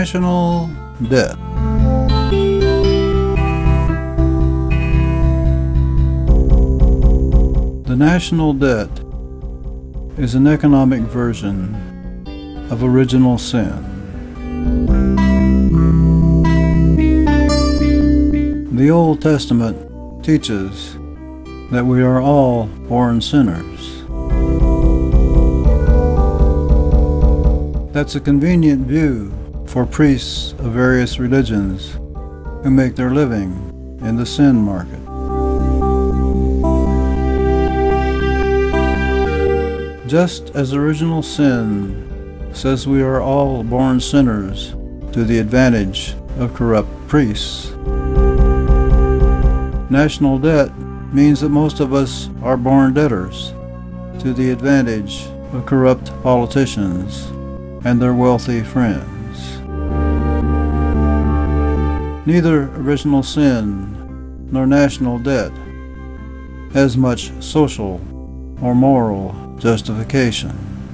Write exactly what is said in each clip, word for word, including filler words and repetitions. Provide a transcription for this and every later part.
national debt. The national debt is an economic version of original sin. The Old Testament teaches that we are all born sinners. That's a convenient view for priests of various religions who make their living in the sin market. Just as original sin says we are all born sinners to the advantage of corrupt priests, national debt means that most of us are born debtors to the advantage of corrupt politicians and their wealthy friends. Neither original sin nor national debt has much social or moral justification.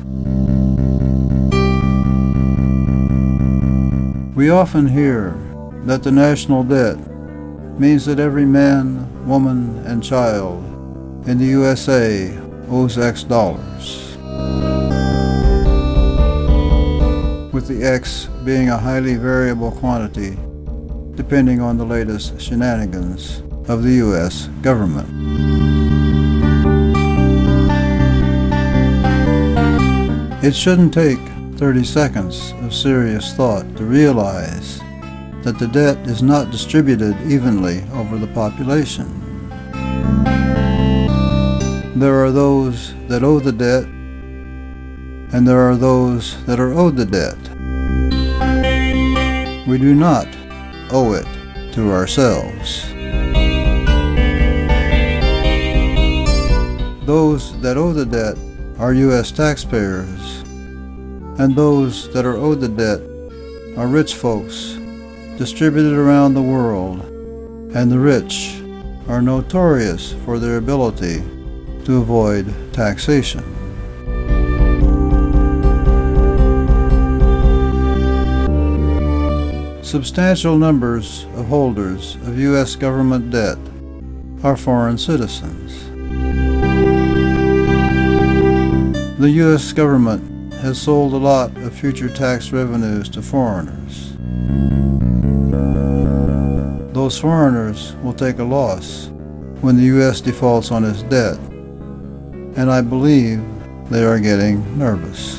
We often hear that the national debt means that every man, woman, and child in the U S A owes X dollars, with the X being a highly variable quantity depending on the latest shenanigans of the U S government. It shouldn't take thirty seconds of serious thought to realize that the debt is not distributed evenly over the population. There are those that owe the debt, and there are those that are owed the debt. We do not owe it to ourselves. Those that owe the debt are U S taxpayers, and those that are owed the debt are rich folks distributed around the world, and the rich are notorious for their ability to avoid taxation. Substantial numbers of holders of U S government debt are foreign citizens. The U S government has sold a lot of future tax revenues to foreigners. Those foreigners will take a loss when the U S defaults on its debt, and I believe they are getting nervous.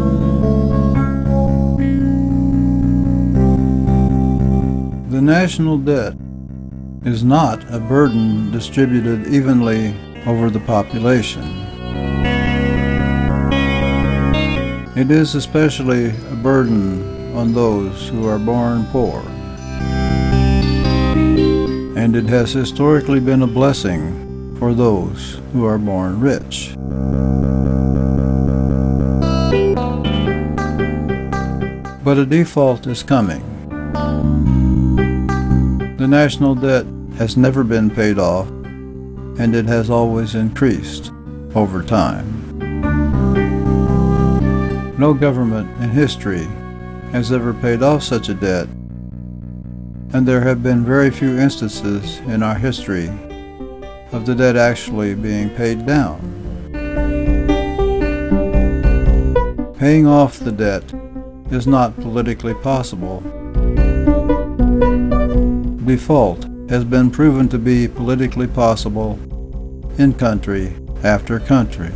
The national debt is not a burden distributed evenly over the population. It is especially a burden on those who are born poor. And it has historically been a blessing for those who are born rich. But a default is coming. The national debt has never been paid off, and it has always increased over time. No government in history has ever paid off such a debt, and there have been very few instances in our history of the debt actually being paid down. Paying off the debt is not politically possible. Default has been proven to be politically possible in country after country.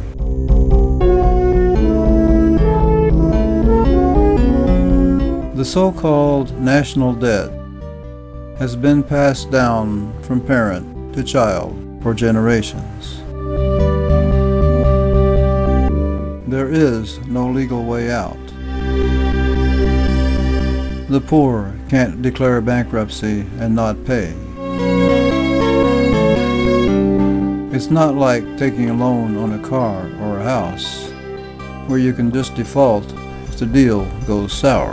The so-called national debt has been passed down from parent to child for generations. There is no legal way out. The poor can't declare bankruptcy and not pay. It's not like taking a loan on a car or a house, where you can just default if the deal goes sour.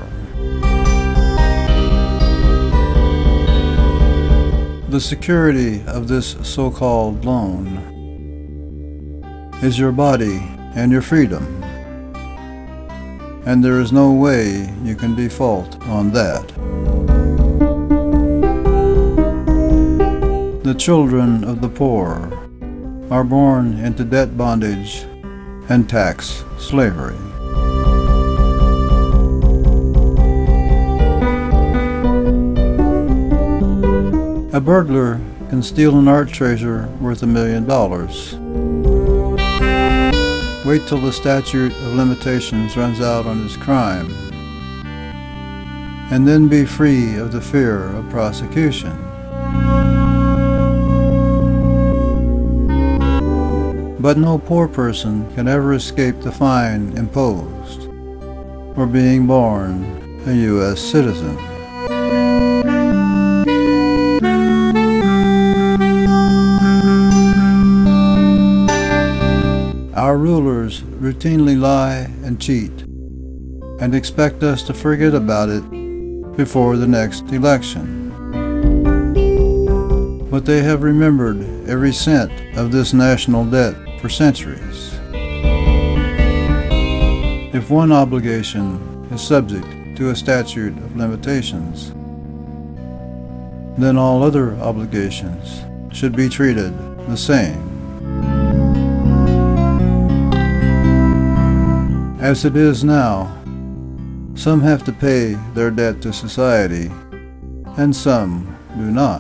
The security of this so-called loan is your body and your freedom. and there is no way you can default on that. The children of the poor are born into debt bondage and tax slavery. A burglar can steal an art treasure worth a million dollars. Wait till the statute of limitations runs out on his crime, and then be free of the fear of prosecution. But no poor person can ever escape the fine imposed for being born a U S citizen. Our rulers routinely lie and cheat and expect us to forget about it before the next election. But they have remembered every cent of this national debt for centuries. If one obligation is subject to a statute of limitations, then all other obligations should be treated the same. As it is now, some have to pay their debt to society, and some do not.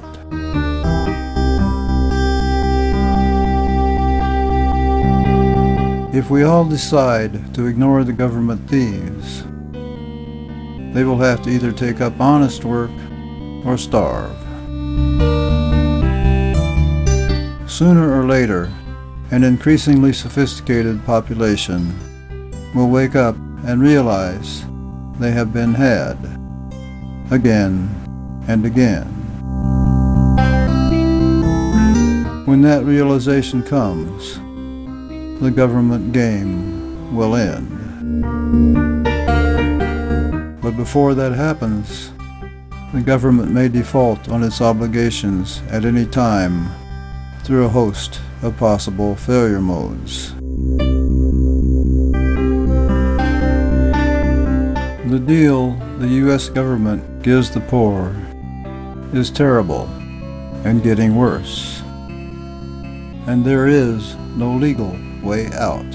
If we all decide to ignore the government thieves, they will have to either take up honest work or starve. Sooner or later, an increasingly sophisticated population will wake up and realize they have been had again and again. When that realization comes, the government game will end. But before that happens, the government may default on its obligations at any time through a host of possible failure modes. The deal the U S government gives the poor is terrible and getting worse, and there is no legal way out.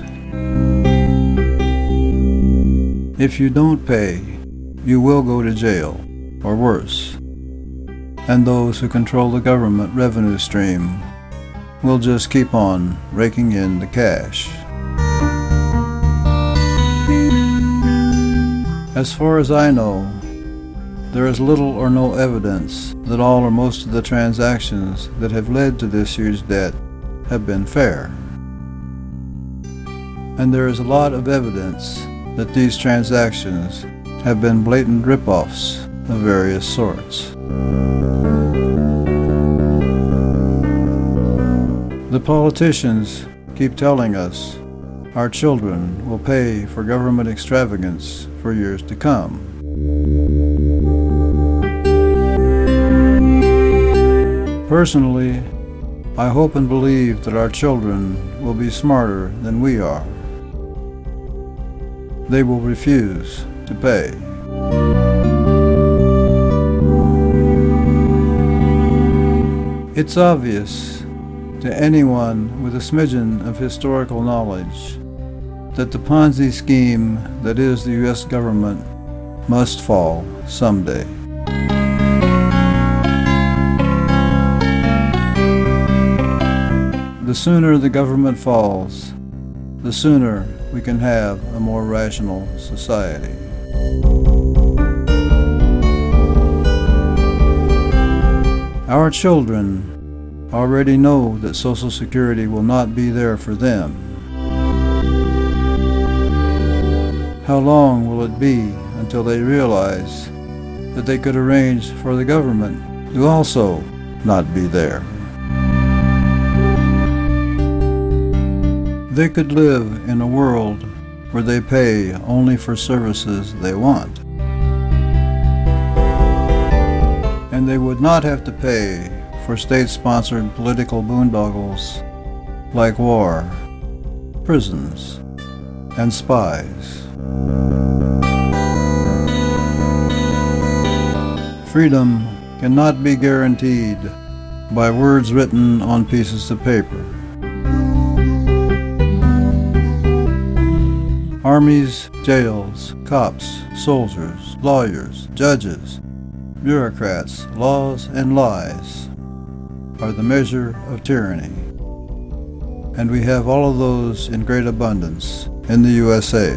If you don't pay, you will go to jail, or worse, and those who control the government revenue stream will just keep on raking in the cash. As far as I know, there is little or no evidence that all or most of the transactions that have led to this huge debt have been fair. And there is a lot of evidence that these transactions have been blatant rip-offs of various sorts. The politicians keep telling us our children will pay for government extravagance for years to come. Personally, I hope and believe that our children will be smarter than we are. They will refuse to pay. It's obvious to anyone with a smidgen of historical knowledge that the Ponzi scheme that is the U S government must fall someday. The sooner the government falls, the sooner we can have a more rational society. Our children already know that Social Security will not be there for them. How long will it be until they realize that they could arrange for the government to also not be there? They could live in a world where they pay only for services they want. And they would not have to pay for state-sponsored political boondoggles like war, prisons, and spies. Freedom cannot be guaranteed by words written on pieces of paper. Armies, jails, cops, soldiers, lawyers, judges, bureaucrats, laws, and lies are the measure of tyranny. And we have all of those in great abundance in the U S A.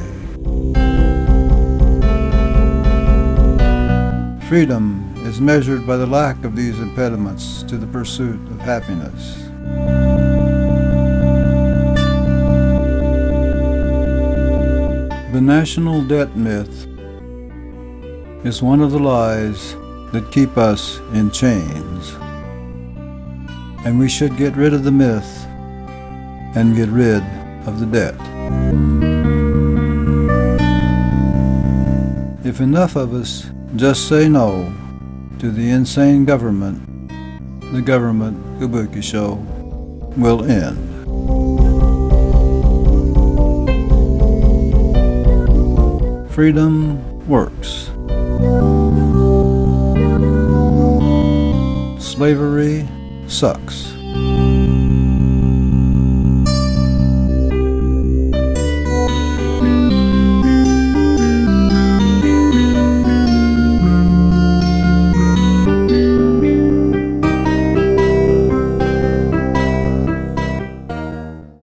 Freedom is measured by the lack of these impediments to the pursuit of happiness. The national debt myth is one of the lies that keep us in chains. And we should get rid of the myth and get rid of the debt. If enough of us just say no to the insane government, the government Kabuki show will end. Freedom works. Slavery sucks.